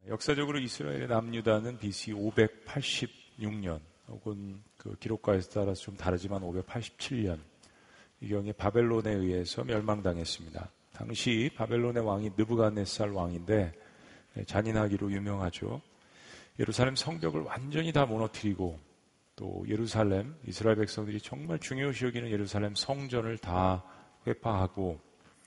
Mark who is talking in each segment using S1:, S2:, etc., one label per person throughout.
S1: 역사적으로 이스라엘의 남유다는 BC 586년 혹은 그 기록가에 따라서 좀 다르지만 587년 이 경에 바벨론에 의해서 멸망당했습니다. 당시 바벨론의 왕이 느부갓네살 왕인데 잔인하기로 유명하죠. 예루살렘 성벽을 완전히 다 무너뜨리고 또 예루살렘, 이스라엘 백성들이 정말 중요시 여기는 예루살렘 성전을 다 회파하고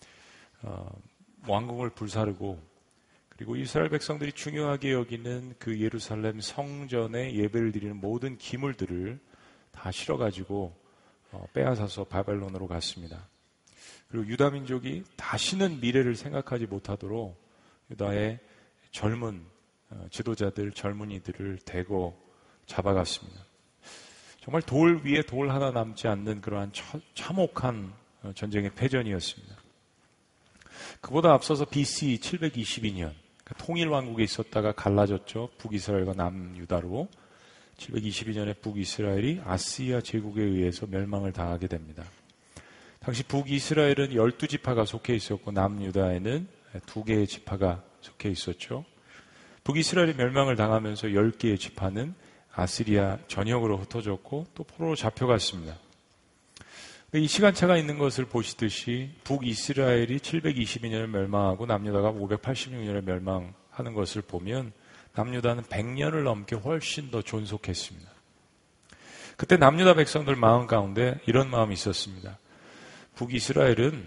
S1: 왕궁을 불사르고 그리고 이스라엘 백성들이 중요하게 여기는 그 예루살렘 성전에 예배를 드리는 모든 기물들을 다 실어가지고 빼앗아서 바벨론으로 갔습니다. 그리고 유다 민족이 다시는 미래를 생각하지 못하도록 유다의 젊은 지도자들, 젊은이들을 대거 잡아갔습니다. 정말 돌 위에 돌 하나 남지 않는 그러한 참혹한 전쟁의 패전이었습니다. 그보다 앞서서 BC 722년 통일왕국에 있었다가 갈라졌죠. 북이스라엘과 남유다로 722년에 북이스라엘이 아시리아 제국에 의해서 멸망을 당하게 됩니다. 당시 북이스라엘은 12지파가 속해 있었고 남유다에는 2개의 지파가 속해 있었죠. 북이스라엘이 멸망을 당하면서 10개의 지파는 아시리아 전역으로 흩어졌고 또 포로로 잡혀갔습니다. 이 시간차가 있는 것을 보시듯이 북이스라엘이 722년에 멸망하고 남유다가 586년에 멸망하는 것을 보면 남유다는 100년을 넘게 훨씬 더 존속했습니다. 그때 남유다 백성들 마음 가운데 이런 마음이 있었습니다. 북이스라엘은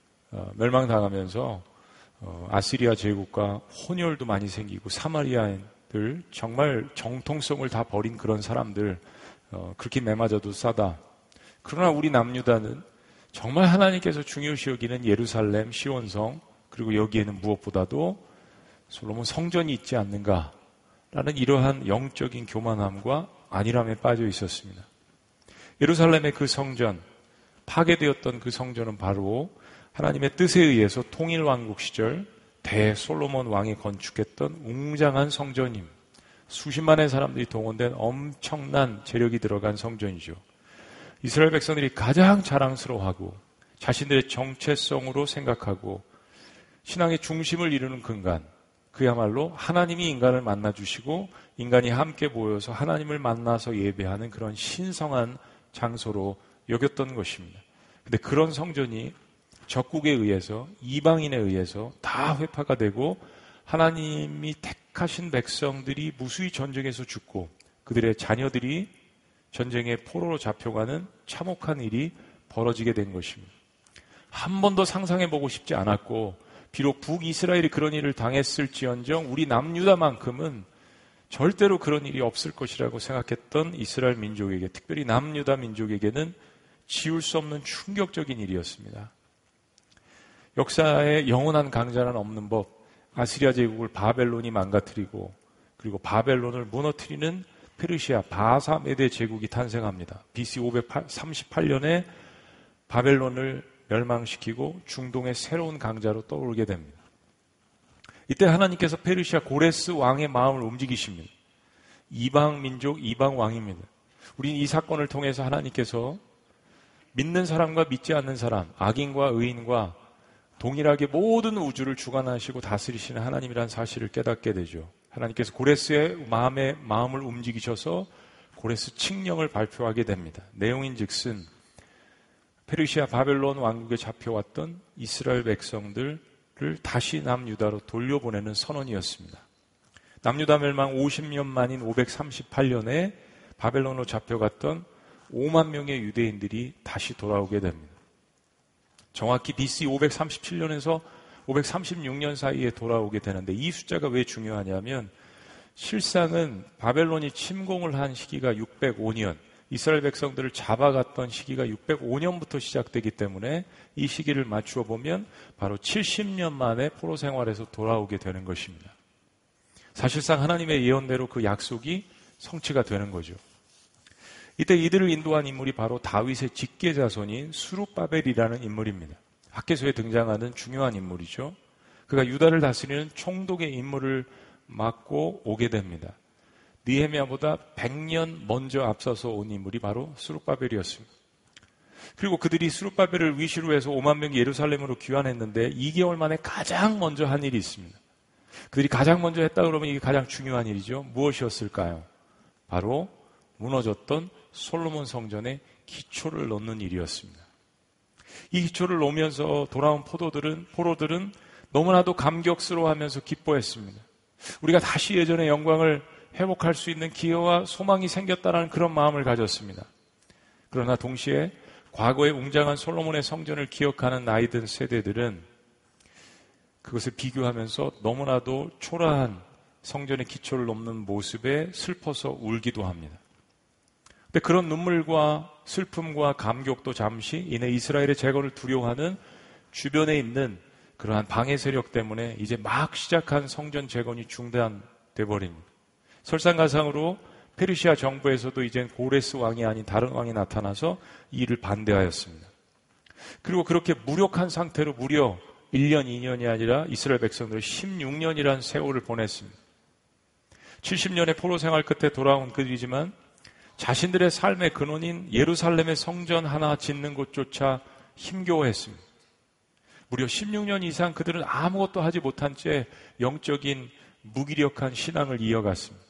S1: 멸망당하면서 아시리아 제국과 혼혈도 많이 생기고 사마리아인들 정말 정통성을 다 버린 그런 사람들 그렇게 매맞아도 싸다. 그러나 우리 남유다는 정말 하나님께서 중요시 여기는 예루살렘 시온성 그리고 여기에는 무엇보다도 솔로몬 성전이 있지 않는가라는 이러한 영적인 교만함과 안일함에 빠져 있었습니다. 예루살렘의 그 성전, 파괴되었던 그 성전은 바로 하나님의 뜻에 의해서 통일왕국 시절 대솔로몬 왕이 건축했던 웅장한 성전입니다. 수십만의 사람들이 동원된 엄청난 재력이 들어간 성전이죠. 이스라엘 백성들이 가장 자랑스러워하고 자신들의 정체성으로 생각하고 신앙의 중심을 이루는 근간, 그야말로 하나님이 인간을 만나주시고 인간이 함께 모여서 하나님을 만나서 예배하는 그런 신성한 장소로 여겼던 것입니다. 근데 그런 성전이 적국에 의해서 이방인에 의해서 다 회파가 되고 하나님이 택하신 백성들이 무수히 전쟁에서 죽고 그들의 자녀들이 전쟁의 포로로 잡혀가는 참혹한 일이 벌어지게 된 것입니다. 한 번도 상상해보고 싶지 않았고 비록 북이스라엘이 그런 일을 당했을지언정 우리 남유다만큼은 절대로 그런 일이 없을 것이라고 생각했던 이스라엘 민족에게, 특별히 남유다 민족에게는 지울 수 없는 충격적인 일이었습니다. 역사에 영원한 강자는 없는 법, 아시리아 제국을 바벨론이 망가뜨리고 그리고 바벨론을 무너뜨리는 페르시아 바사메대 제국이 탄생합니다. BC 538년에 바벨론을 멸망시키고 중동의 새로운 강자로 떠오르게 됩니다. 이때 하나님께서 페르시아 고레스 왕의 마음을 움직이십니다. 이방 민족, 이방 왕입니다. 우리는 이 사건을 통해서 하나님께서 믿는 사람과 믿지 않는 사람, 악인과 의인과 동일하게 모든 우주를 주관하시고 다스리시는 하나님이라는 사실을 깨닫게 되죠. 하나님께서 고레스의 마음을 움직이셔서 고레스 칙령을 발표하게 됩니다. 내용인즉슨 페르시아 바벨론 왕국에 잡혀왔던 이스라엘 백성들을 다시 남유다로 돌려보내는 선언이었습니다. 남유다 멸망 50년 만인 538년에 바벨론으로 잡혀갔던 5만 명의 유대인들이 다시 돌아오게 됩니다. 정확히 BC 537년에서 536년 사이에 돌아오게 되는데 이 숫자가 왜 중요하냐면 실상은 바벨론이 침공을 한 시기가 605년, 이스라엘 백성들을 잡아갔던 시기가 605년부터 시작되기 때문에 이 시기를 맞추어 보면 바로 70년 만에 포로 생활에서 돌아오게 되는 것입니다. 사실상 하나님의 예언대로 그 약속이 성취가 되는 거죠. 이때 이들을 인도한 인물이 바로 다윗의 직계자손인 스룹바벨이라는 인물입니다. 학개서에 등장하는 중요한 인물이죠. 그가 유다를 다스리는 총독의 임무를 맡고 오게 됩니다. 느헤미야보다 100년 먼저 앞서서 온 인물이 바로 스룹바벨이었습니다. 그리고 그들이 스룹바벨을 위시로 해서 5만 명이 예루살렘으로 귀환했는데 2개월 만에 가장 먼저 한 일이 있습니다. 그들이 가장 먼저 했다 그러면 이게 가장 중요한 일이죠. 무엇이었을까요? 바로 무너졌던 솔로몬 성전의 기초를 놓는 일이었습니다. 이 기초를 놓으면서 돌아온 포로들은 너무나도 감격스러워하면서 기뻐했습니다. 우리가 다시 예전의 영광을 회복할 수 있는 기회와 소망이 생겼다는 그런 마음을 가졌습니다. 그러나 동시에 과거의 웅장한 솔로몬의 성전을 기억하는 나이든 세대들은 그것을 비교하면서 너무나도 초라한 성전의 기초를 놓는 모습에 슬퍼서 울기도 합니다. 근데 그런 눈물과 슬픔과 감격도 잠시 이내 이스라엘의 재건을 두려워하는 주변에 있는 그러한 방해 세력 때문에 이제 막 시작한 성전 재건이 중단돼 버립니다. 설상가상으로 페르시아 정부에서도 이젠 고레스 왕이 아닌 다른 왕이 나타나서 이 일을 반대하였습니다. 그리고 그렇게 무력한 상태로 무려 1년, 2년이 아니라 이스라엘 백성들은 16년이라는 세월을 보냈습니다. 70년의 포로 생활 끝에 돌아온 그들이지만 자신들의 삶의 근원인 예루살렘의 성전 하나 짓는 것조차 힘겨워했습니다. 무려 16년 이상 그들은 아무것도 하지 못한 채 영적인 무기력한 신앙을 이어갔습니다.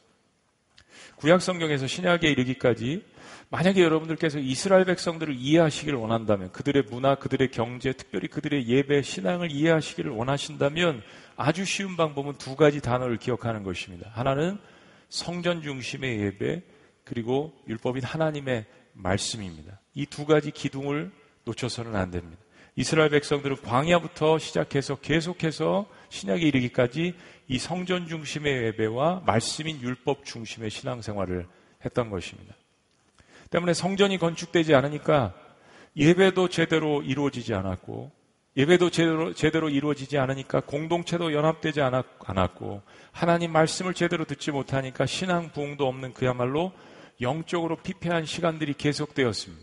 S1: 구약 성경에서 신약에 이르기까지 만약에 여러분들께서 이스라엘 백성들을 이해하시기를 원한다면, 그들의 문화, 그들의 경제, 특별히 그들의 예배, 신앙을 이해하시기를 원하신다면 아주 쉬운 방법은 두 가지 단어를 기억하는 것입니다. 하나는 성전 중심의 예배, 그리고 율법인 하나님의 말씀입니다. 이 두 가지 기둥을 놓쳐서는 안 됩니다. 이스라엘 백성들은 광야부터 시작해서 계속해서 신약에 이르기까지 이 성전 중심의 예배와 말씀인 율법 중심의 신앙생활을 했던 것입니다. 때문에 성전이 건축되지 않으니까 예배도 제대로 이루어지지 않았고, 예배도 제대로 이루어지지 않으니까 공동체도 연합되지 않았고, 하나님 말씀을 제대로 듣지 못하니까 신앙 부흥도 없는 그야말로 영적으로 피폐한 시간들이 계속되었습니다.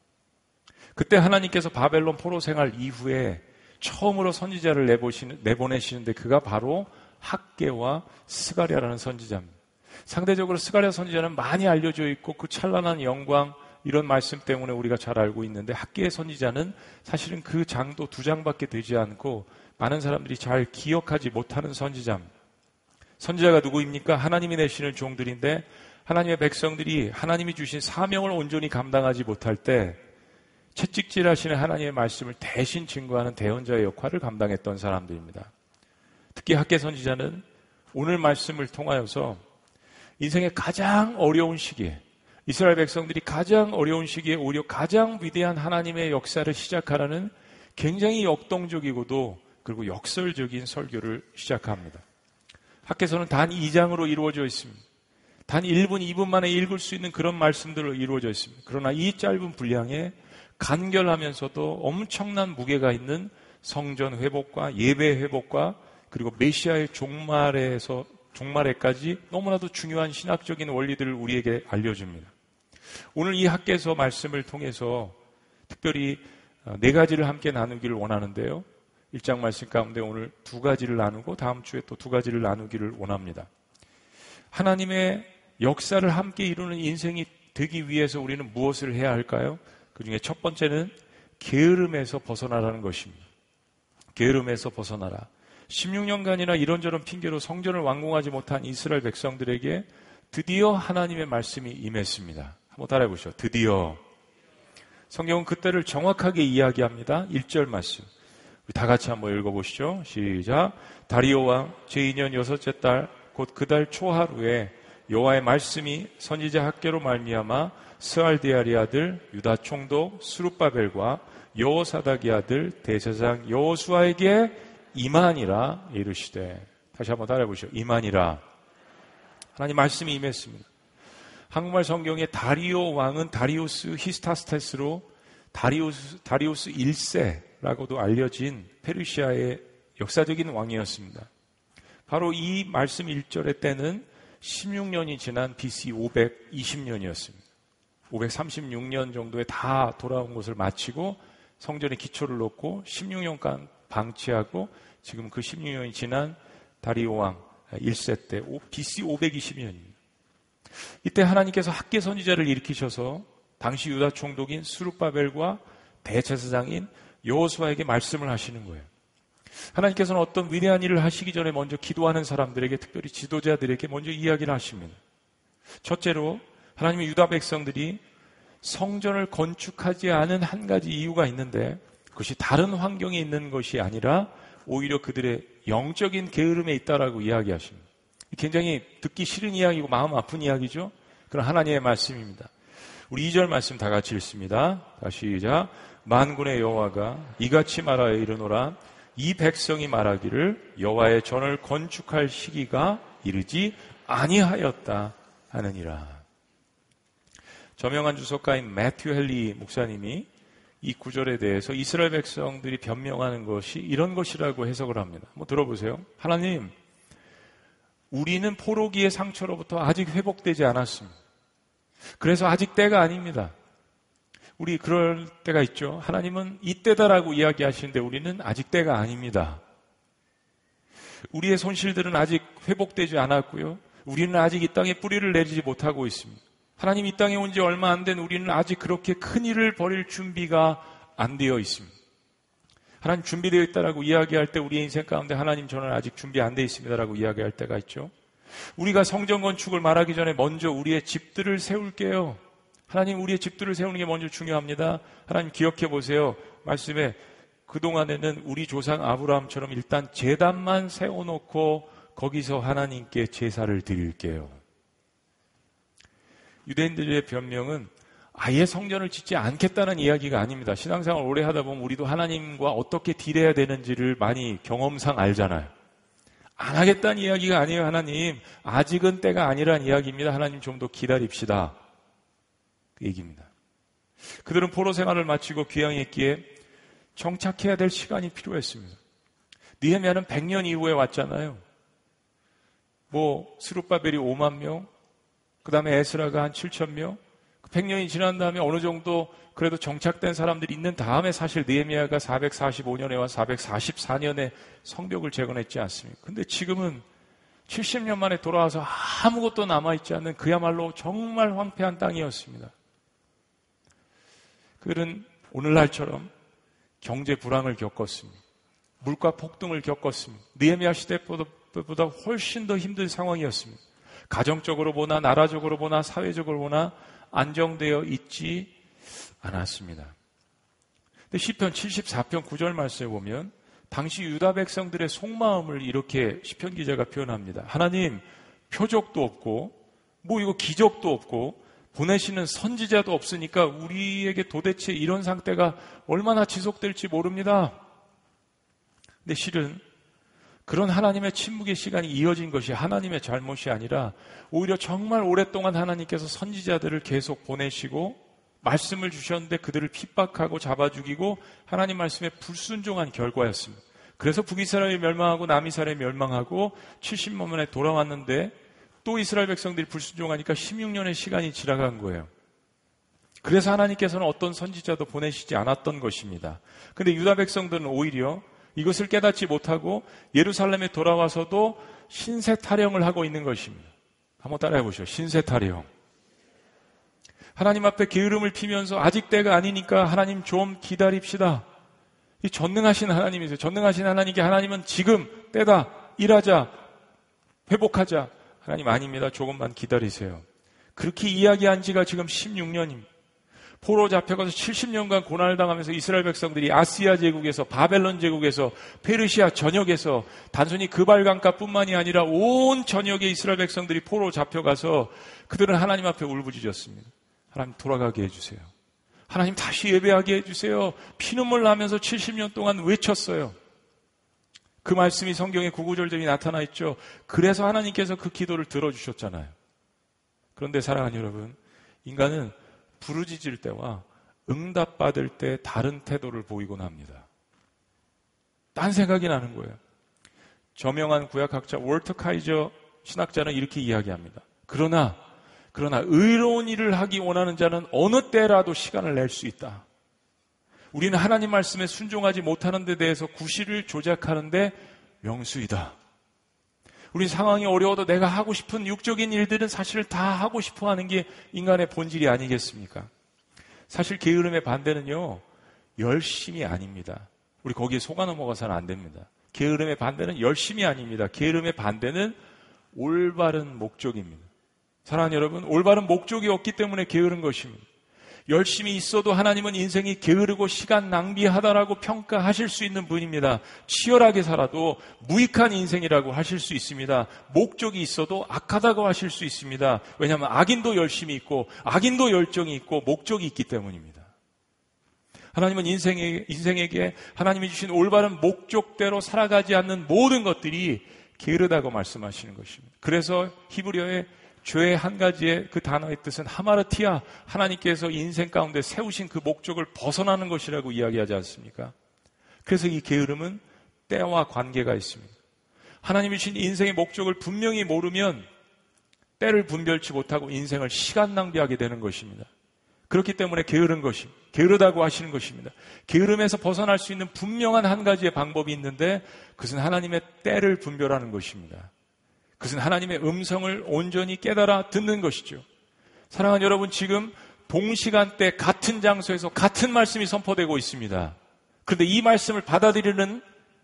S1: 그때 하나님께서 바벨론 포로 생활 이후에 처음으로 선지자를 내보내시는데 그가 바로 학개와 스가랴라는 선지자입니다. 상대적으로 스가랴 선지자는 많이 알려져 있고 그 찬란한 영광, 이런 말씀 때문에 우리가 잘 알고 있는데, 학개의 선지자는 사실은 그 장도 2장밖에 되지 않고 많은 사람들이 잘 기억하지 못하는 선지자입니다. 선지자가 누구입니까? 하나님이 내시는 종들인데 하나님의 백성들이 하나님이 주신 사명을 온전히 감당하지 못할 때 채찍질하시는 하나님의 말씀을 대신 증거하는 대언자의 역할을 감당했던 사람들입니다. 특히 학개 선지자는 오늘 말씀을 통하여서 인생의 가장 어려운 시기에, 이스라엘 백성들이 가장 어려운 시기에 오히려 가장 위대한 하나님의 역사를 시작하라는 굉장히 역동적이고도 그리고 역설적인 설교를 시작합니다. 학개서는 단 2장으로 이루어져 있습니다. 단 1분, 2분 만에 읽을 수 있는 그런 말씀들로 이루어져 있습니다. 그러나 이 짧은 분량에 간결하면서도 엄청난 무게가 있는 성전 회복과 예배 회복과 그리고 메시아의 종말에까지 너무나도 중요한 신학적인 원리들을 우리에게 알려줍니다. 오늘 이 학개서 말씀을 통해서 특별히 4가지를 함께 나누기를 원하는데요. 1장 말씀 가운데 오늘 2가지를 나누고 다음 주에 또 2가지를 나누기를 원합니다. 하나님의 역사를 함께 이루는 인생이 되기 위해서 우리는 무엇을 해야 할까요? 그 중에 첫 번째는 게으름에서 벗어나라는 것입니다. 게으름에서 벗어나라. 16년간이나 이런저런 핑계로 성전을 완공하지 못한 이스라엘 백성들에게 드디어 하나님의 말씀이 임했습니다. 한번 따라해 보시죠. 드디어. 성경은 그때를 정확하게 이야기합니다. 1절 말씀. 우리 다 같이 한번 읽어보시죠. 시작. 다리오 왕 제2년 6째 달 곧 그 달 초하루에 여호와의 말씀이 선지자 학개로 말미암아 스알디아리 아들 유다 총독 스룹바벨과 여호사닥의 아들 대제사장 여호수아에게 임하니라 이르시되. 다시 한번 따라해 보시죠. 임하니라. 하나님 말씀이 임했습니다. 한국말 성경에 다리오 왕은 다리우스 히스타스테스로 다리우스 1세라고도 알려진 페르시아의 역사적인 왕이었습니다. 바로 이 말씀 1절의 때는 16년이 지난 BC 520년이었습니다. 536년 정도에 다 돌아온 것을 마치고 성전의 기초를 놓고 16년간 방치하고 지금 그 16년이 지난 다리오 왕 1세 때 BC 520년입니다. 이때 하나님께서 학개 선지자를 일으키셔서 당시 유다 총독인 스룹바벨과 대제사장인 여호수아에게 말씀을 하시는 거예요. 하나님께서는 어떤 위대한 일을 하시기 전에 먼저 기도하는 사람들에게, 특별히 지도자들에게 먼저 이야기를 하십니다. 첫째로 하나님의 유다 백성들이 성전을 건축하지 않은 한 가지 이유가 있는데, 그것이 다른 환경에 있는 것이 아니라 오히려 그들의 영적인 게으름에 있다라고 이야기하십니다. 굉장히 듣기 싫은 이야기고 마음 아픈 이야기죠. 그런 하나님의 말씀입니다. 우리 2절 말씀 다 같이 읽습니다. 다시 시작. 만군의 여호와가 이같이 말하여 이르노라. 이 백성이 말하기를 여호와의 전을 건축할 시기가 이르지 아니하였다 하느니라. 저명한 주석가인 매튜 헨리 목사님이 이 구절에 대해서 이스라엘 백성들이 변명하는 것이 이런 것이라고 해석을 합니다. 한번 들어보세요. 하나님, 우리는 포로기의 상처로부터 아직 회복되지 않았습니다. 그래서 아직 때가 아닙니다. 우리 그럴 때가 있죠. 하나님은 이때다라고 이야기하시는데 우리는 아직 때가 아닙니다. 우리의 손실들은 아직 회복되지 않았고요. 우리는 아직 이 땅에 뿌리를 내리지 못하고 있습니다. 하나님 이 땅에 온 지 얼마 안 된 우리는 아직 그렇게 큰 일을 벌일 준비가 안 되어 있습니다. 하나님 준비되어 있다라고 이야기할 때 우리의 인생 가운데 하나님 저는 아직 준비 안 되어 있습니다라고 이야기할 때가 있죠. 우리가 성전 건축을 말하기 전에 먼저 우리의 집들을 세울게요. 하나님 우리의 집들을 세우는 게 먼저 중요합니다. 하나님 기억해 보세요. 말씀에 그동안에는 우리 조상 아브라함처럼 일단 제단만 세워놓고 거기서 하나님께 제사를 드릴게요. 유대인들의 변명은 아예 성전을 짓지 않겠다는 이야기가 아닙니다. 신앙생활 오래 하다 보면 우리도 하나님과 어떻게 딜해야 되는지를 많이 경험상 알잖아요. 안 하겠다는 이야기가 아니에요. 하나님 아직은 때가 아니란 이야기입니다. 하나님 좀 더 기다립시다. 그 얘기입니다. 그들은 포로 생활을 마치고 귀향했기에 정착해야 될 시간이 필요했습니다. 느헤미야는 100년 이후에 왔잖아요. 스룹바벨이 5만 명, 그 다음에 에스라가 한 7천 명, 100년이 지난 다음에 어느 정도 그래도 정착된 사람들이 있는 다음에 사실 느헤미야가 445년에 와 444년에 성벽을 재건했지 않습니까? 근데 지금은 70년 만에 돌아와서 아무것도 남아있지 않는 그야말로 정말 황폐한 땅이었습니다. 그들은 오늘날처럼 경제 불황을 겪었습니다. 물가 폭등을 겪었습니다. 느헤미야 시대보다 훨씬 더 힘든 상황이었습니다. 가정적으로 보나 나라적으로 보나 사회적으로 보나 안정되어 있지 않았습니다. 근데 시편 74편 9절 말씀에 보면 당시 유다 백성들의 속마음을 이렇게 시편 기자가 표현합니다. 하나님 표적도 없고 이거 기적도 없고 보내시는 선지자도 없으니까 우리에게 도대체 이런 상태가 얼마나 지속될지 모릅니다. 근데 실은 그런 하나님의 침묵의 시간이 이어진 것이 하나님의 잘못이 아니라 오히려 정말 오랫동안 하나님께서 선지자들을 계속 보내시고 말씀을 주셨는데 그들을 핍박하고 잡아 죽이고 하나님 말씀에 불순종한 결과였습니다. 그래서 북이스라엘이 멸망하고 남이스라엘이 멸망하고 70년 만에 돌아왔는데 또 이스라엘 백성들이 불순종하니까 16년의 시간이 지나간 거예요. 그래서 하나님께서는 어떤 선지자도 보내시지 않았던 것입니다. 그런데 유다 백성들은 오히려 이것을 깨닫지 못하고 예루살렘에 돌아와서도 신세 타령을 하고 있는 것입니다. 한번 따라해 보시죠. 신세 타령. 하나님 앞에 게으름을 피면서 아직 때가 아니니까 하나님 좀 기다립시다. 이 전능하신 하나님이세요. 전능하신 하나님께 하나님은 지금 때다. 일하자. 회복하자. 하나님 아닙니다. 조금만 기다리세요. 그렇게 이야기한 지가 지금 16년입니다. 포로 잡혀가서 70년간 고난을 당하면서 이스라엘 백성들이 아시아 제국에서 바벨론 제국에서 페르시아 전역에서 단순히 그발강가뿐만이 아니라 온 전역의 이스라엘 백성들이 포로 잡혀가서 그들은 하나님 앞에 울부짖었습니다. 하나님 돌아가게 해주세요. 하나님 다시 예배하게 해주세요. 피눈물 나면서 70년 동안 외쳤어요. 그 말씀이 성경에 구구절절히 나타나 있죠. 그래서 하나님께서 그 기도를 들어주셨잖아요. 그런데 사랑하는 여러분, 인간은 부르짖을 때와 응답받을 때 다른 태도를 보이곤 합니다. 딴 생각이 나는 거예요. 저명한 구약학자 월터 카이저 신학자는 이렇게 이야기합니다. 그러나 의로운 일을 하기 원하는 자는 어느 때라도 시간을 낼 수 있다. 우리는 하나님 말씀에 순종하지 못하는 데 대해서 구실을 조작하는데 명수이다. 우리 상황이 어려워도 내가 하고 싶은 육적인 일들은 사실 다 하고 싶어 하는 게 인간의 본질이 아니겠습니까? 사실 게으름의 반대는요, 열심이 아닙니다. 우리 거기에 속아 넘어가서는 안 됩니다. 게으름의 반대는 열심이 아닙니다. 게으름의 반대는 올바른 목적입니다. 사랑하는 여러분, 올바른 목적이 없기 때문에 게으른 것입니다. 열심히 있어도 하나님은 인생이 게으르고 시간 낭비하다라고 평가하실 수 있는 분입니다. 치열하게 살아도 무익한 인생이라고 하실 수 있습니다. 목적이 있어도 악하다고 하실 수 있습니다. 왜냐하면 악인도 열심히 있고 악인도 열정이 있고 목적이 있기 때문입니다. 하나님은 인생에게 하나님이 주신 올바른 목적대로 살아가지 않는 모든 것들이 게으르다고 말씀하시는 것입니다. 그래서 히브리어의 죄의 한 가지의 그 단어의 뜻은 하마르티아, 하나님께서 인생 가운데 세우신 그 목적을 벗어나는 것이라고 이야기하지 않습니까? 그래서 이 게으름은 때와 관계가 있습니다. 하나님이 주신 인생의 목적을 분명히 모르면 때를 분별치 못하고 인생을 시간 낭비하게 되는 것입니다. 그렇기 때문에 게으른 것입니다. 게으르다고 하시는 것입니다. 게으름에서 벗어날 수 있는 분명한 한 가지의 방법이 있는데 그것은 하나님의 때를 분별하는 것입니다. 그것은 하나님의 음성을 온전히 깨달아 듣는 것이죠. 사랑하는 여러분, 지금 동시간대 같은 장소에서 같은 말씀이 선포되고 있습니다. 그런데 이 말씀을 받아들이는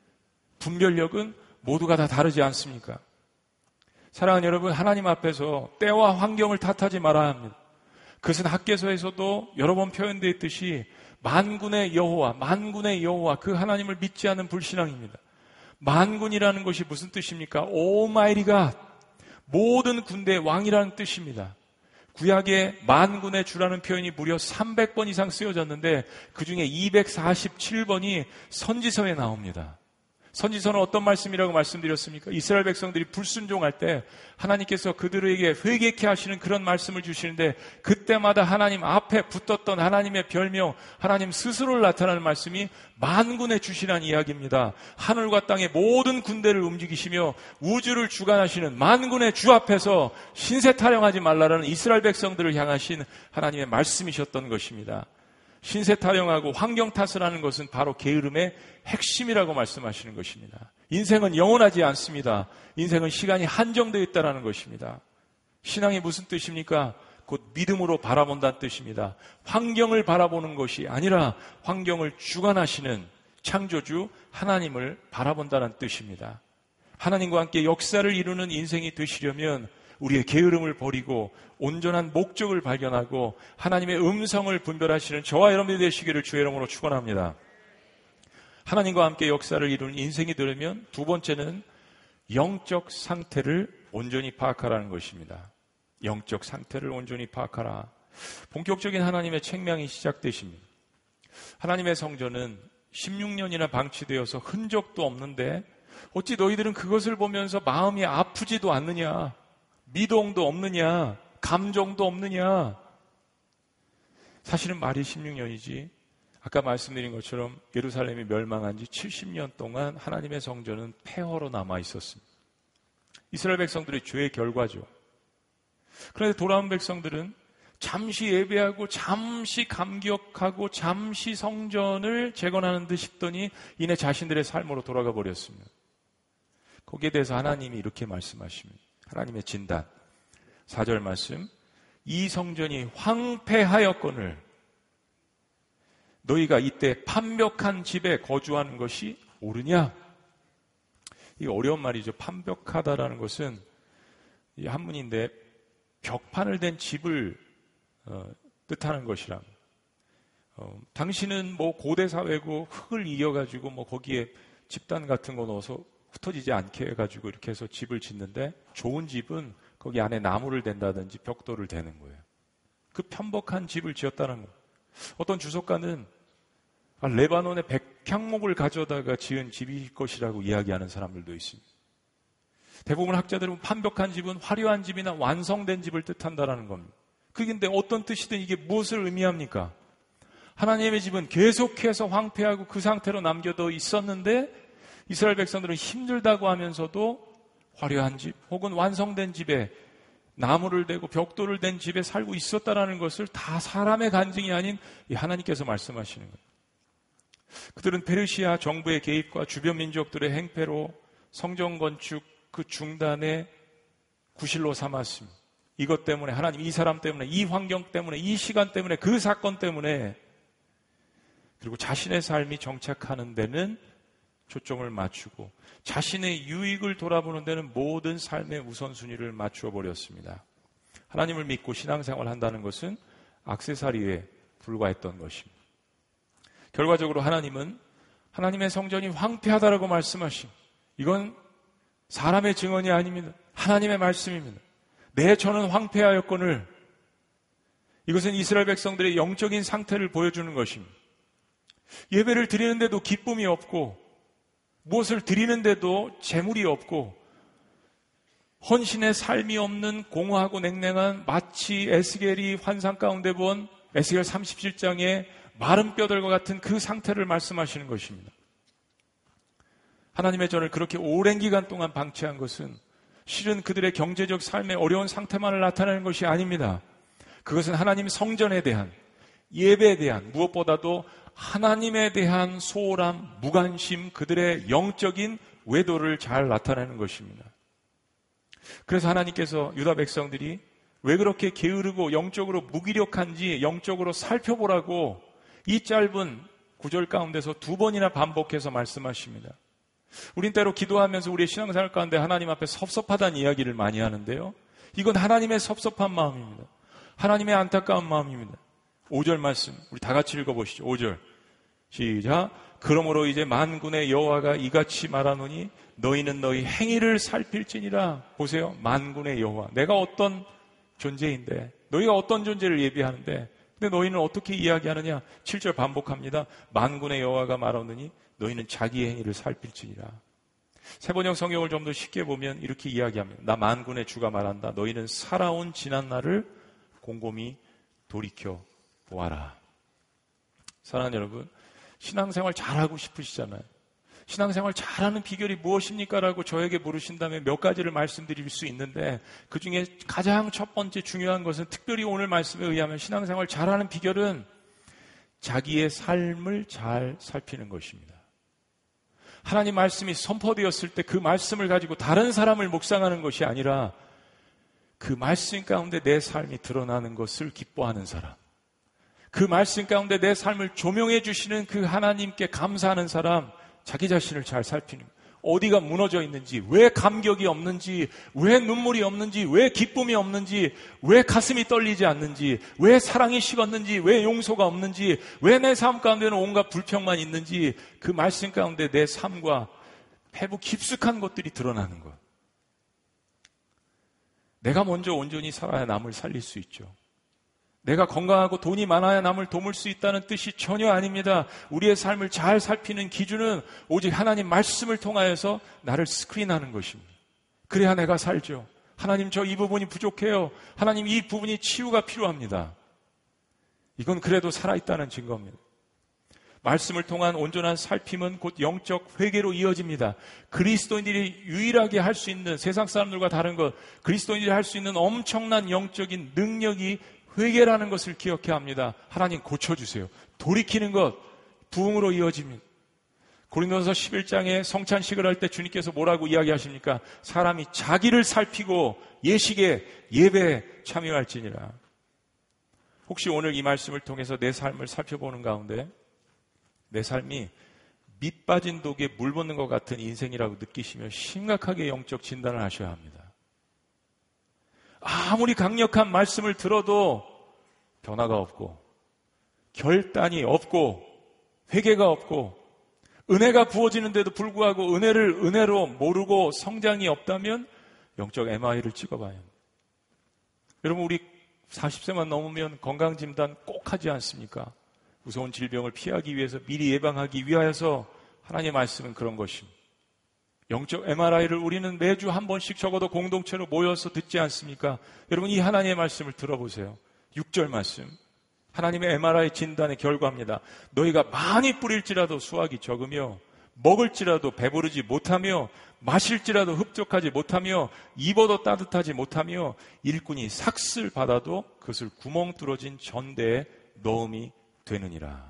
S1: 분별력은 모두가 다 다르지 않습니까? 사랑하는 여러분, 하나님 앞에서 때와 환경을 탓하지 말아야 합니다. 그것은 학개서에서도 여러 번 표현되어 있듯이 만군의 여호와 그 하나님을 믿지 않는 불신앙입니다. 만군이라는 것이 무슨 뜻입니까? 오마이리가 모든 군대의 왕이라는 뜻입니다. 구약에 만군의 주라는 표현이 무려 300번 이상 쓰여졌는데 그중에 247번이 선지서에 나옵니다. 선지서는 어떤 말씀이라고 말씀드렸습니까? 이스라엘 백성들이 불순종할 때 하나님께서 그들에게 회개케 하시는 그런 말씀을 주시는데 그때마다 하나님 앞에 붙었던 하나님의 별명, 하나님 스스로를 나타내는 말씀이 만군의 주시라는 이야기입니다. 하늘과 땅의 모든 군대를 움직이시며 우주를 주관하시는 만군의 주 앞에서 신세 타령하지 말라라는 이스라엘 백성들을 향하신 하나님의 말씀이셨던 것입니다. 신세 타령하고 환경 탓을 하는 것은 바로 게으름의 핵심이라고 말씀하시는 것입니다. 인생은 영원하지 않습니다. 인생은 시간이 한정되어 있다는 것입니다. 신앙이 무슨 뜻입니까? 곧 믿음으로 바라본다는 뜻입니다. 환경을 바라보는 것이 아니라 환경을 주관하시는 창조주 하나님을 바라본다는 뜻입니다. 하나님과 함께 역사를 이루는 인생이 되시려면 우리의 게으름을 버리고 온전한 목적을 발견하고 하나님의 음성을 분별하시는 저와 여러분이 되시기를 주의 이름으로 축원합니다. 하나님과 함께 역사를 이루는 인생이 되려면 두 번째는 영적 상태를 온전히 파악하라는 것입니다. 영적 상태를 온전히 파악하라. 본격적인 하나님의 책망이 시작되십니다. 하나님의 성전은 16년이나 방치되어서 흔적도 없는데 어찌 너희들은 그것을 보면서 마음이 아프지도 않느냐? 미동도 없느냐? 감정도 없느냐? 사실은 말이 16년이지 아까 말씀드린 것처럼 예루살렘이 멸망한 지 70년 동안 하나님의 성전은 폐허로 남아 있었습니다. 이스라엘 백성들의 죄의 결과죠. 그런데 돌아온 백성들은 잠시 예배하고 잠시 감격하고 잠시 성전을 재건하는 듯 싶더니 이내 자신들의 삶으로 돌아가 버렸습니다. 거기에 대해서 하나님이 이렇게 말씀하십니다. 하나님의 진단 4절 말씀, 이 성전이 황폐하였거늘 너희가 이때 판벽한 집에 거주하는 것이 옳으냐? 이게 어려운 말이죠. 판벽하다라는 것은 이 한문인데 벽판을 댄 집을 뜻하는 것이라. 당신은 뭐 고대 사회고 흙을 이어가지고 뭐 거기에 집단 같은 거 넣어서 흩어지지 않게 해가지고 이렇게 해서 집을 짓는데 좋은 집은 거기 안에 나무를 댄다든지 벽돌을 대는 거예요. 그 편박한 집을 지었다는 거예요. 어떤 주석가는 레바논의 백향목을 가져다가 지은 집일 것이라고 이야기하는 사람들도 있습니다. 대부분 학자들은 판벽한 집은 화려한 집이나 완성된 집을 뜻한다라는 겁니다. 그런데 어떤 뜻이든 이게 무엇을 의미합니까? 하나님의 집은 계속해서 황폐하고 그 상태로 남겨져 있었는데 이스라엘 백성들은 힘들다고 하면서도 화려한 집 혹은 완성된 집에 나무를 대고 벽돌을 댄 집에 살고 있었다라는 것을 다 사람의 간증이 아닌 하나님께서 말씀하시는 거예요. 그들은 페르시아 정부의 개입과 주변 민족들의 행패로 성전 건축 그 중단의 구실로 삼았습니다. 이것 때문에 하나님 이 사람 때문에 이 환경 때문에 이 시간 때문에 그 사건 때문에 그리고 자신의 삶이 정착하는 데는 초점을 맞추고 자신의 유익을 돌아보는 데는 모든 삶의 우선순위를 맞추어 버렸습니다. 하나님을 믿고 신앙생활을 한다는 것은 액세서리에 불과했던 것입니다. 결과적으로 하나님은 하나님의 성전이 황폐하다라고 말씀하신, 이건 사람의 증언이 아닙니다. 하나님의 말씀입니다. 내 전은 황폐하였거늘, 이것은 이스라엘 백성들의 영적인 상태를 보여주는 것입니다. 예배를 드리는데도 기쁨이 없고, 무엇을 드리는데도 재물이 없고, 헌신의 삶이 없는 공허하고 냉랭한, 마치 에스겔이 환상 가운데 본 에스겔 37장의 마른 뼈들과 같은 그 상태를 말씀하시는 것입니다. 하나님의 전을 그렇게 오랜 기간 동안 방치한 것은 실은 그들의 경제적 삶의 어려운 상태만을 나타내는 것이 아닙니다. 그것은 하나님 성전에 대한, 예배에 대한, 무엇보다도 하나님에 대한 소홀함, 무관심, 그들의 영적인 외도를 잘 나타내는 것입니다. 그래서 하나님께서 유다 백성들이 왜 그렇게 게으르고 영적으로 무기력한지 영적으로 살펴보라고 이 짧은 구절 가운데서 2번이나 반복해서 말씀하십니다. 우린 때로 기도하면서 우리의 신앙생활 가운데 하나님 앞에 섭섭하다는 이야기를 많이 하는데요. 이건 하나님의 섭섭한 마음입니다. 하나님의 안타까운 마음입니다. 5절 말씀 우리 다 같이 읽어보시죠. 5절 시작. 그러므로 이제 만군의 여호와가 이같이 말하노니 너희는 너희 행위를 살필지니라. 보세요. 만군의 여호와, 내가 어떤 존재인데, 너희가 어떤 존재를 예비하는데, 근데 너희는 어떻게 이야기하느냐. 7절 반복합니다. 만군의 여호와가 말하노니 너희는 자기의 행위를 살필지니라. 세번역 성경을 좀 더 쉽게 보면 이렇게 이야기합니다. 나 만군의 주가 말한다. 너희는 살아온 지난 날을 곰곰이 돌이켜 보아라. 사랑하는 여러분, 신앙생활 잘하고 싶으시잖아요. 신앙생활 잘하는 비결이 무엇입니까? 라고 저에게 물으신다면 몇 가지를 말씀드릴 수 있는데, 그 중에 가장 첫 번째 중요한 것은, 특별히 오늘 말씀에 의하면 신앙생활 잘하는 비결은 자기의 삶을 잘 살피는 것입니다. 하나님 말씀이 선포되었을 때 그 말씀을 가지고 다른 사람을 묵상하는 것이 아니라 그 말씀 가운데 내 삶이 드러나는 것을 기뻐하는 사람, 그 말씀 가운데 내 삶을 조명해 주시는 그 하나님께 감사하는 사람, 자기 자신을 잘 살피는, 어디가 무너져 있는지, 왜 감격이 없는지, 왜 눈물이 없는지, 왜 기쁨이 없는지, 왜 가슴이 떨리지 않는지, 왜 사랑이 식었는지, 왜 용서가 없는지, 왜 내 삶 가운데는 온갖 불평만 있는지, 그 말씀 가운데 내 삶과 배부 깊숙한 것들이 드러나는 것. 내가 먼저 온전히 살아야 남을 살릴 수 있죠. 내가 건강하고 돈이 많아야 남을 도울 수 있다는 뜻이 전혀 아닙니다. 우리의 삶을 잘 살피는 기준은 오직 하나님 말씀을 통하여서 나를 스크린하는 것입니다. 그래야 내가 살죠. 하나님, 저 이 부분이 부족해요. 하나님, 이 부분이 치유가 필요합니다. 이건 그래도 살아있다는 증거입니다. 말씀을 통한 온전한 살핌은 곧 영적 회개로 이어집니다. 그리스도인들이 유일하게 할 수 있는, 세상 사람들과 다른 것, 그리스도인들이 할 수 있는 엄청난 영적인 능력이 회개라는 것을 기억해야 합니다. 하나님 고쳐주세요. 돌이키는 것, 부흥으로 이어집니다. 고린도서 11장에 성찬식을 할 때 주님께서 뭐라고 이야기하십니까? 사람이 자기를 살피고 예식에 예배에 참여할지니라. 혹시 오늘 이 말씀을 통해서 내 삶을 살펴보는 가운데 내 삶이 밑 빠진 독에 물 붓는 것 같은 인생이라고 느끼시면 심각하게 영적 진단을 하셔야 합니다. 아무리 강력한 말씀을 들어도 변화가 없고, 결단이 없고, 회개가 없고, 은혜가 부어지는데도 불구하고 은혜를 은혜로 모르고 성장이 없다면 영적 MI를 찍어봐야 합니다. 여러분, 우리 40세만 넘으면 건강진단 꼭 하지 않습니까? 무서운 질병을 피하기 위해서, 미리 예방하기 위하여서 하나님의 말씀은 그런 것입니다. 영적 MRI를 우리는 매주 한 번씩 적어도 공동체로 모여서 듣지 않습니까? 여러분, 이 하나님의 말씀을 들어보세요. 6절 말씀. 하나님의 MRI 진단의 결과입니다. 너희가 많이 뿌릴지라도 수확이 적으며, 먹을지라도 배부르지 못하며, 마실지라도 흡족하지 못하며, 입어도 따뜻하지 못하며, 일꾼이 삭슬 받아도 그것을 구멍 뚫어진 전대에 넣음이 되느니라.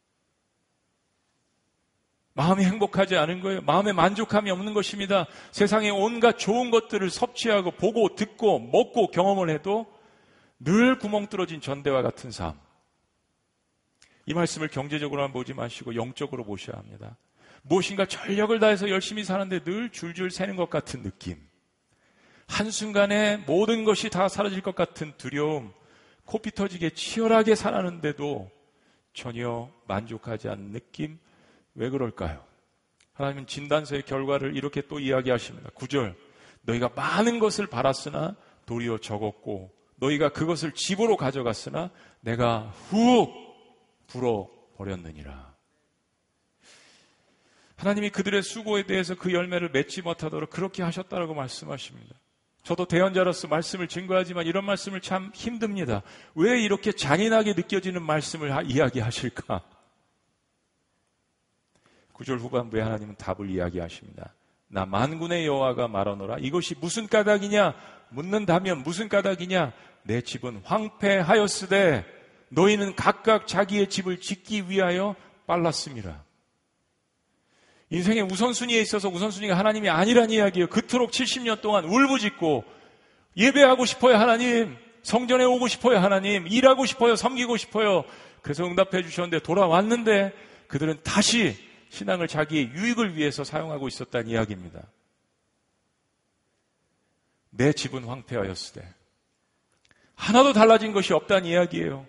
S1: 마음이 행복하지 않은 거예요. 마음에 만족함이 없는 것입니다. 세상에 온갖 좋은 것들을 섭취하고 보고 듣고 먹고 경험을 해도 늘 구멍 뚫어진 전대와 같은 삶. 이 말씀을 경제적으로만 보지 마시고 영적으로 보셔야 합니다. 무엇인가 전력을 다해서 열심히 사는데 늘 줄줄 새는 것 같은 느낌. 한순간에 모든 것이 다 사라질 것 같은 두려움. 코피 터지게 치열하게 살았는데도 전혀 만족하지 않는 느낌. 왜 그럴까요? 하나님은 진단서의 결과를 이렇게 또 이야기하십니다. 9절. 너희가 많은 것을 바랐으나 도리어 적었고 너희가 그것을 집으로 가져갔으나 내가 훅 불어버렸느니라. 하나님이 그들의 수고에 대해서 그 열매를 맺지 못하도록 그렇게 하셨다라고 말씀하십니다. 저도 대언자로서 말씀을 증거하지만 이런 말씀을 참 힘듭니다. 왜 이렇게 잔인하게 느껴지는 말씀을 이야기하실까? 9절 후반부에 하나님은 답을 이야기하십니다. 나 만군의 여호와가 말하노라. 이것이 무슨 까닭이냐? 묻는다면 무슨 까닭이냐? 내 집은 황폐하였으되 너희는 각각 자기의 집을 짓기 위하여 빨랐음이라. 인생의 우선순위에 있어서 우선순위가 하나님이 아니란 이야기예요. 그토록 70년 동안 울부짖고 예배하고 싶어요 하나님, 성전에 오고 싶어요 하나님, 일하고 싶어요, 섬기고 싶어요. 그래서 응답해 주셨는데 돌아왔는데 그들은 다시 신앙을 자기의 유익을 위해서 사용하고 있었다는 이야기입니다. 내 집은 황폐하였으되 하나도 달라진 것이 없다는 이야기예요.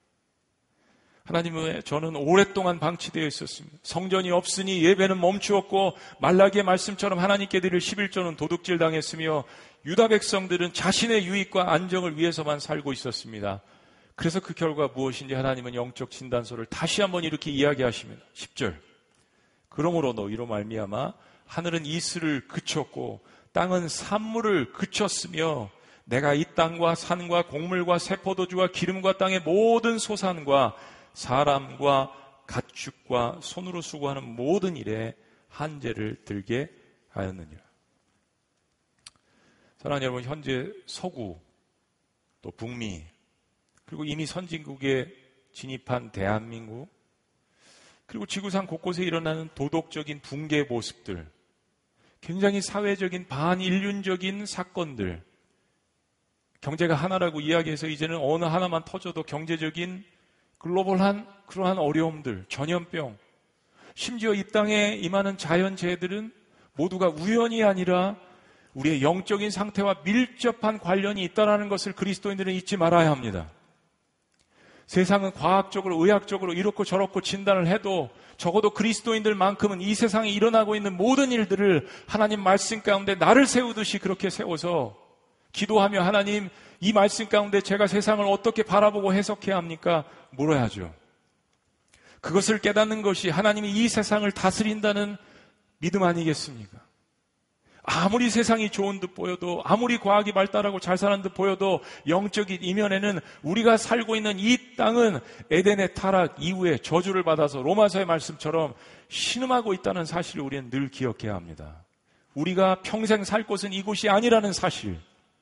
S1: 하나님은 저는 오랫동안 방치되어 있었습니다. 성전이 없으니 예배는 멈추었고 말라기의 말씀처럼 하나님께 드릴 11조는 도둑질 당했으며 유다 백성들은 자신의 유익과 안정을 위해서만 살고 있었습니다. 그래서 그 결과 무엇인지 하나님은 영적 진단서를 다시 한번 이렇게 이야기하십니다. 10절. 그러므로 너희로 말미암아 하늘은 이슬을 그쳤고 땅은 산물을 그쳤으며 내가 이 땅과 산과 곡물과 새포도주와 기름과 땅의 모든 소산과 사람과 가축과 손으로 수고하는 모든 일에 한재를 들게 하였느니라. 사랑하는 여러분, 현재 서구 또 북미 그리고 이미 선진국에 진입한 대한민국 그리고 지구상 곳곳에 일어나는 도덕적인 붕괴 모습들, 굉장히 사회적인 반인륜적인 사건들, 경제가 하나라고 이야기해서 이제는 어느 하나만 터져도 경제적인 글로벌한 그러한 어려움들, 전염병, 심지어 이 땅에 임하는 자연재해들은 모두가 우연이 아니라 우리의 영적인 상태와 밀접한 관련이 있다는 것을 그리스도인들은 잊지 말아야 합니다. 세상은 과학적으로, 의학적으로 이렇고 저렇고 진단을 해도 적어도 그리스도인들만큼은 이 세상에 일어나고 있는 모든 일들을 하나님 말씀 가운데 나를 세우듯이 그렇게 세워서 기도하며 하나님, 이 말씀 가운데 제가 세상을 어떻게 바라보고 해석해야 합니까? 물어야죠. 그것을 깨닫는 것이 하나님이 이 세상을 다스린다는 믿음 아니겠습니까? 아무리 세상이 좋은 듯 보여도, 아무리 과학이 발달하고 잘 사는 듯 보여도 영적인 이면에는 우리가 살고 있는 이 땅은 에덴의 타락 이후에 저주를 받아서 로마서의 말씀처럼 신음하고 있다는 사실을 우리는 늘 기억해야 합니다. 우리가 평생 살 곳은 이곳이 아니라는 사실.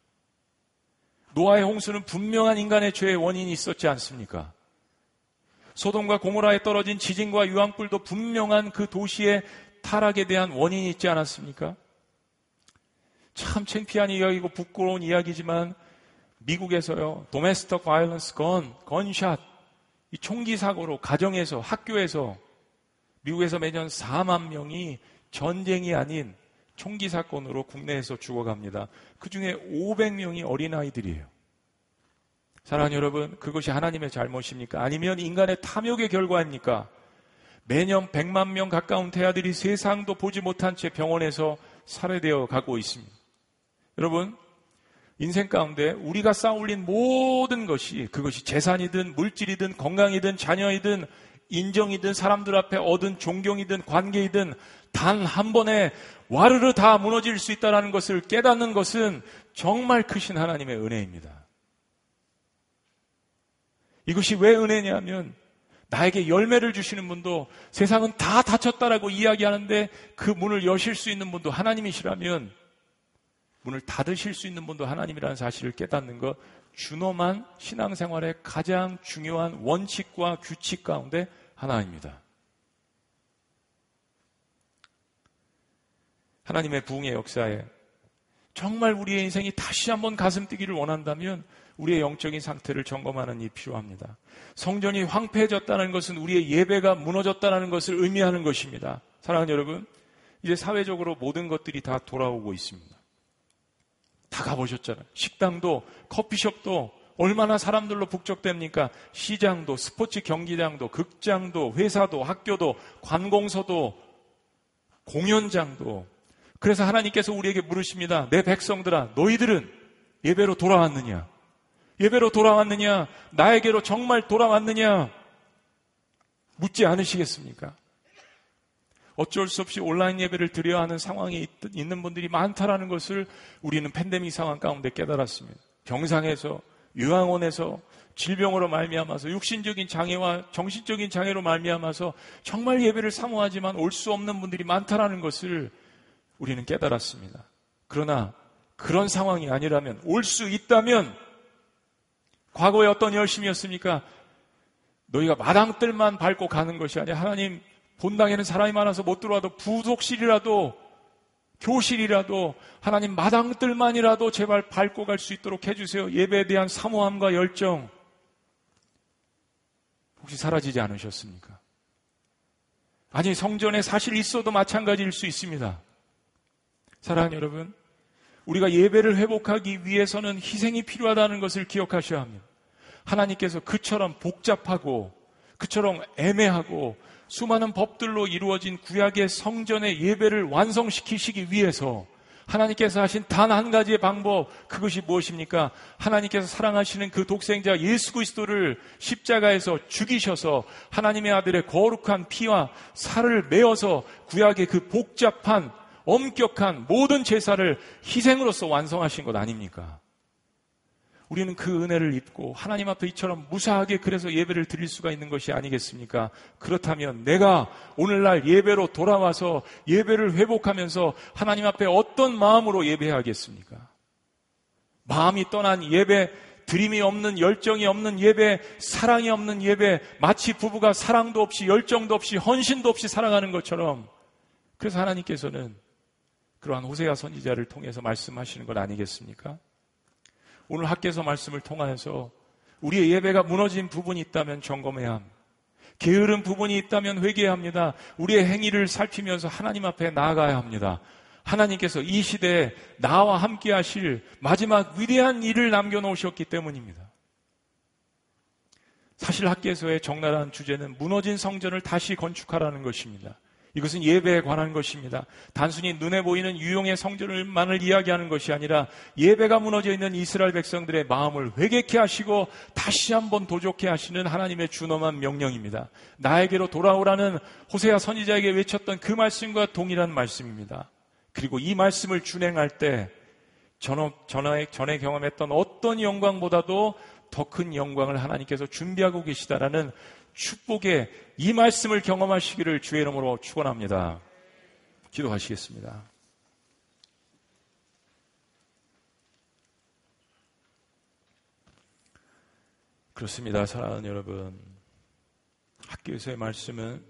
S1: 노아의 홍수는 분명한 인간의 죄의 원인이 있었지 않습니까? 소돔과 고모라에 떨어진 지진과 유황불도 분명한 그 도시의 타락에 대한 원인이 있지 않았습니까? 참 창피한 이야기고 부끄러운 이야기지만 미국에서요, 도메스틱 바이올런스 건샷, 이 총기 사고로 가정에서, 학교에서 미국에서 매년 4만 명이 전쟁이 아닌 총기 사건으로 국내에서 죽어갑니다. 그중에 500명이 어린아이들이에요. 사랑하는 여러분, 그것이 하나님의 잘못입니까? 아니면 인간의 탐욕의 결과입니까? 매년 100만 명 가까운 태아들이 세상도 보지 못한 채 병원에서 살해되어 가고 있습니다. 여러분, 인생 가운데 우리가 쌓아올린 모든 것이, 그것이 재산이든 물질이든 건강이든 자녀이든 인정이든 사람들 앞에 얻은 존경이든 관계이든 단 한 번에 와르르 다 무너질 수 있다는 것을 깨닫는 것은 정말 크신 하나님의 은혜입니다. 이것이 왜 은혜냐면 나에게 열매를 주시는 분도 세상은 다 닫혔다라고 이야기하는데 그 문을 여실 수 있는 분도 하나님이시라면 문을 닫으실 수 있는 분도 하나님이라는 사실을 깨닫는 것, 준엄한 신앙생활의 가장 중요한 원칙과 규칙 가운데 하나입니다. 하나님의 부흥의 역사에 정말 우리의 인생이 다시 한번 가슴 뛰기를 원한다면 우리의 영적인 상태를 점검하는 일이 필요합니다. 성전이 황폐해졌다는 것은 우리의 예배가 무너졌다는 것을 의미하는 것입니다. 사랑하는 여러분, 이제 사회적으로 모든 것들이 다 돌아오고 있습니다. 다 가보셨잖아요. 식당도 커피숍도 얼마나 사람들로 북적댑니까? 시장도 스포츠 경기장도 극장도 회사도 학교도 관공서도 공연장도. 그래서 하나님께서 우리에게 물으십니다. 내 백성들아, 너희들은 예배로 돌아왔느냐? 예배로 돌아왔느냐? 나에게로 정말 돌아왔느냐? 묻지 않으시겠습니까? 어쩔 수 없이 온라인 예배를 드려야 하는 상황에 있는 분들이 많다라는 것을 우리는 팬데믹 상황 가운데 깨달았습니다. 병상에서, 요양원에서, 질병으로 말미암아서, 육신적인 장애와 정신적인 장애로 말미암아서 정말 예배를 사모하지만 올 수 없는 분들이 많다라는 것을 우리는 깨달았습니다. 그러나 그런 상황이 아니라면, 올 수 있다면, 과거에 어떤 열심이었습니까? 너희가 마당들만 밟고 가는 것이 아니라 하나님 본당에는 사람이 많아서 못 들어와도 부속실이라도 교실이라도 하나님 마당들만이라도 제발 밟고 갈 수 있도록 해주세요. 예배에 대한 사모함과 열정 혹시 사라지지 않으셨습니까? 아니, 성전에 사실 있어도 마찬가지일 수 있습니다. 사랑하는 여러분, 우리가 예배를 회복하기 위해서는 희생이 필요하다는 것을 기억하셔야 합니다. 하나님께서 그처럼 복잡하고 그처럼 애매하고 수많은 법들로 이루어진 구약의 성전의 예배를 완성시키시기 위해서 하나님께서 하신 단 한 가지의 방법, 그것이 무엇입니까? 하나님께서 사랑하시는 그 독생자 예수 그리스도를 십자가에서 죽이셔서 하나님의 아들의 거룩한 피와 살을 메어서 구약의 그 복잡한 엄격한 모든 제사를 희생으로서 완성하신 것 아닙니까? 우리는 그 은혜를 입고 하나님 앞에 이처럼 무사하게 그래서 예배를 드릴 수가 있는 것이 아니겠습니까? 그렇다면 내가 오늘날 예배로 돌아와서 예배를 회복하면서 하나님 앞에 어떤 마음으로 예배하겠습니까? 마음이 떠난 예배, 드림이 없는, 열정이 없는 예배, 사랑이 없는 예배, 마치 부부가 사랑도 없이 열정도 없이 헌신도 없이 살아가는 것처럼. 그래서 하나님께서는 그러한 호세아 선지자를 통해서 말씀하시는 것 아니겠습니까? 오늘 학개서 말씀을 통하여서 우리의 예배가 무너진 부분이 있다면 점검해야 합니다. 게으른 부분이 있다면 회개해야 합니다. 우리의 행위를 살피면서 하나님 앞에 나아가야 합니다. 하나님께서 이 시대에 나와 함께 하실 마지막 위대한 일을 남겨놓으셨기 때문입니다. 사실 학개서의 적나라한 주제는 무너진 성전을 다시 건축하라는 것입니다. 이것은 예배에 관한 것입니다. 단순히 눈에 보이는 유용의 성전을만을 이야기하는 것이 아니라 예배가 무너져 있는 이스라엘 백성들의 마음을 회개케 하시고 다시 한번 도적케 하시는 하나님의 준엄한 명령입니다. 나에게로 돌아오라는 호세아 선지자에게 외쳤던 그 말씀과 동일한 말씀입니다. 그리고 이 말씀을 준행할 때 전에 경험했던 어떤 영광보다도 더 큰 영광을 하나님께서 준비하고 계시다라는 축복의 이 말씀을 경험하시기를 주의 이름으로 축원합니다. 기도하시겠습니다. 그렇습니다. 사랑하는 여러분, 학교에서의 말씀은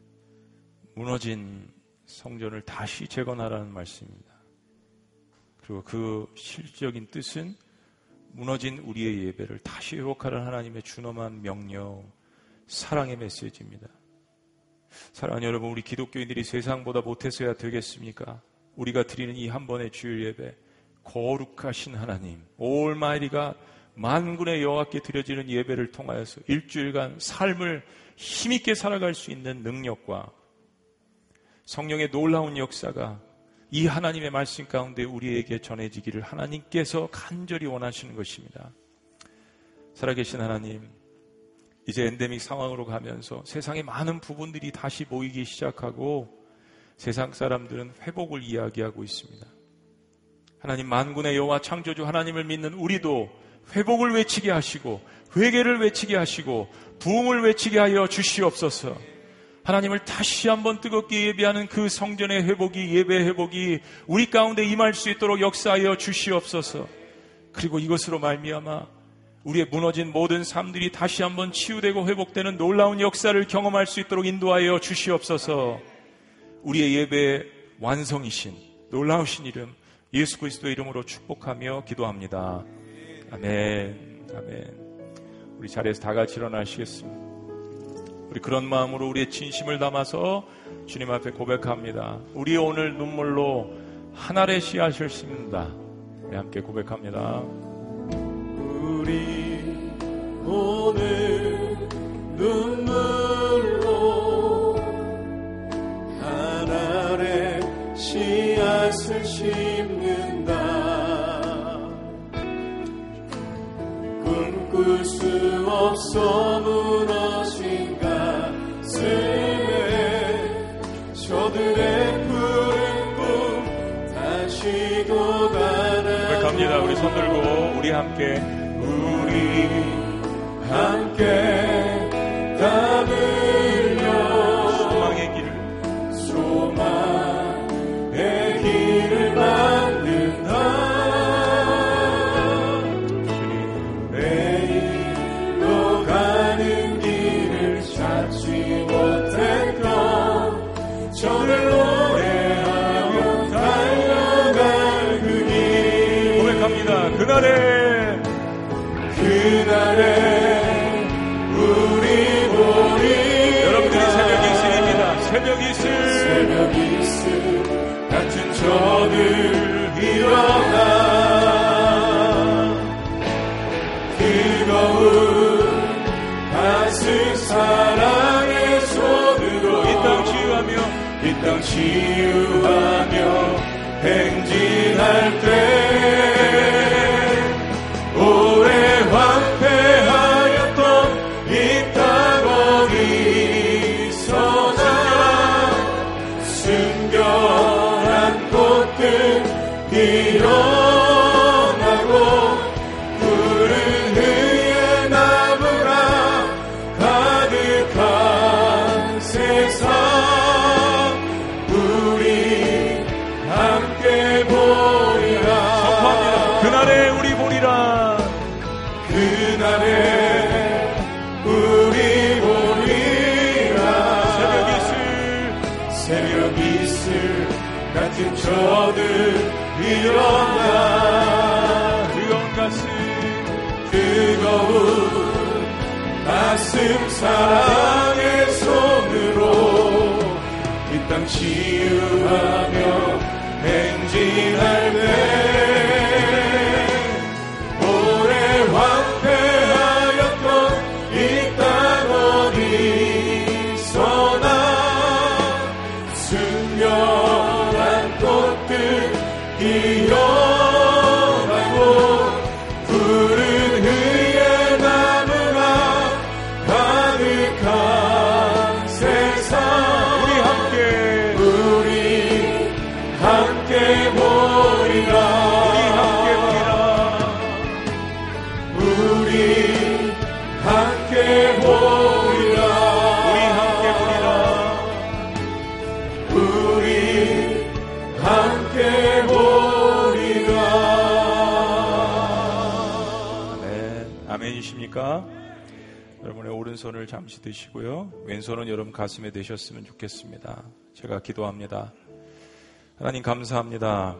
S1: 무너진 성전을 다시 재건하라는 말씀입니다. 그리고 그 실질적인 뜻은 무너진 우리의 예배를 다시 회복하라는 하나님의 준엄한 명령, 사랑의 메시지입니다. 사랑하는 여러분, 우리 기독교인들이 세상보다 못해서야 되겠습니까? 우리가 드리는 이 한 번의 주일 예배, 거룩하신 하나님, 올마이리가 만군의 여호와께 드려지는 예배를 통하여서 일주일간 삶을 힘있게 살아갈 수 있는 능력과 성령의 놀라운 역사가 이 하나님의 말씀 가운데 우리에게 전해지기를 하나님께서 간절히 원하시는 것입니다. 살아계신 하나님, 이제 엔데믹 상황으로 가면서 세상의 많은 부분들이 다시 모이기 시작하고 세상 사람들은 회복을 이야기하고 있습니다. 하나님, 만군의 여호와 창조주 하나님을 믿는 우리도 회복을 외치게 하시고 회개를 외치게 하시고 부흥을 외치게 하여 주시옵소서. 하나님을 다시 한번 뜨겁게 예배하는 그 성전의 회복이, 예배 회복이 우리 가운데 임할 수 있도록 역사하여 주시옵소서. 그리고 이것으로 말미암아 우리의 무너진 모든 삶들이 다시 한번 치유되고 회복되는 놀라운 역사를 경험할 수 있도록 인도하여 주시옵소서. 우리의 예배의 완성이신 놀라우신 이름 예수 그리스도의 이름으로 축복하며 기도합니다. 아멘. 아멘. 우리 자리에서 다 같이 일어나시겠습니다. 우리 그런 마음으로 우리의 진심을 담아서 주님 앞에 고백합니다. 우리 오늘 눈물로 하늘의 씨앗을 심는다. 우리 함께 고백합니다.
S2: 우리 오늘 눈물로 하늘의 씨앗을 심는다. 꿈꿀 수 없어 무너진 가슴에 저들의 푸른 꿈 다시 돋아나.
S1: 고백합니다. 우리 손 들고 우리 함께
S2: 땀 흘려 소망의 길을 만든다. 내일로 가는 길을 찾지 못했던 저를 노래하며 달려갈 그 길.
S1: 고백합니다. 그날에 우리 보리. 여러분들이 새벽 이슬
S2: 같은 저들 일어나 뜨거운 가슴 사랑의 손으로 이 땅 치유하며 행진할 때 오래 황폐하였던 이 땅 어디서나 숨겨난 꽃들 피어나고 푸른 흐의 나무가 가득한 세상 우리 함께 보리라.
S1: 선포합니다. 그날에 우리 보리라.
S2: 그날에 우리 보리라. 새벽 이슬 같은 저들 일어나 뜨거운 가슴 사랑의 손으로 이 땅 치유하며 행진할 때 오래 황폐하였던 이 땅 어디서나 숨겨난 꽃들 피어나고 푸른 흐의 나무가 가득한 세상 우리 함께 보리라. 우리 함께 보리라. 우리 함께 보리라.
S1: 아멘이십니까? 여러분의 오른손을 잠시 드시고요. 왼손은 여러분 가슴에 대셨으면 좋겠습니다. 제가 기도합니다. 하나님 감사합니다.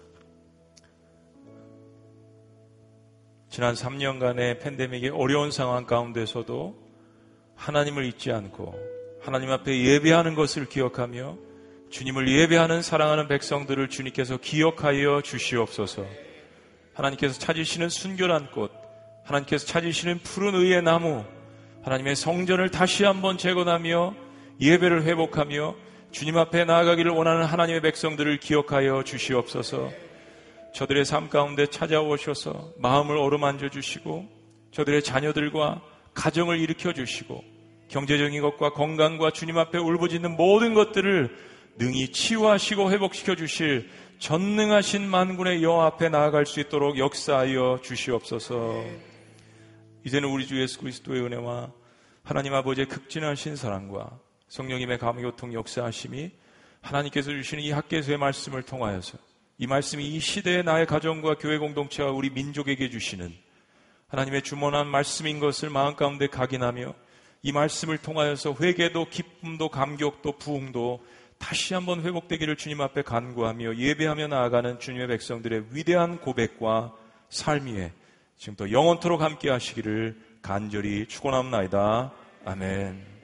S1: 지난 3년간의 팬데믹의 어려운 상황 가운데서도 하나님을 잊지 않고 하나님 앞에 예배하는 것을 기억하며 주님을 예배하는 사랑하는 백성들을 주님께서 기억하여 주시옵소서. 하나님께서 찾으시는 순결한 꽃, 하나님께서 찾으시는 푸른 의의 나무, 하나님의 성전을 다시 한번 재건하며 예배를 회복하며 주님 앞에 나아가기를 원하는 하나님의 백성들을 기억하여 주시옵소서. 저들의 삶 가운데 찾아오셔서 마음을 어루만져 주시고 저들의 자녀들과 가정을 일으켜 주시고 경제적인 것과 건강과 주님 앞에 울부짖는 모든 것들을 능히 치유하시고 회복시켜 주실 전능하신 만군의 여호와 앞에 나아갈 수 있도록 역사하여 주시옵소서. 이제는 우리 주 예수 그리스도의 은혜와 하나님 아버지의 극진하신 사랑과 성령님의 감교통 역사하심이 하나님께서 주시는 이 학개서의 말씀을 통하여서 이 말씀이 이 시대의 나의 가정과 교회 공동체와 우리 민족에게 주시는 하나님의 주문한 말씀인 것을 마음 가운데 각인하며 이 말씀을 통하여서 회개도 기쁨도 감격도 부흥도 다시 한번 회복되기를 주님 앞에 간구하며 예배하며 나아가는 주님의 백성들의 위대한 고백과 삶 위에 지금부터 영원토록 함께 하시기를 간절히 축원합니다. 아멘.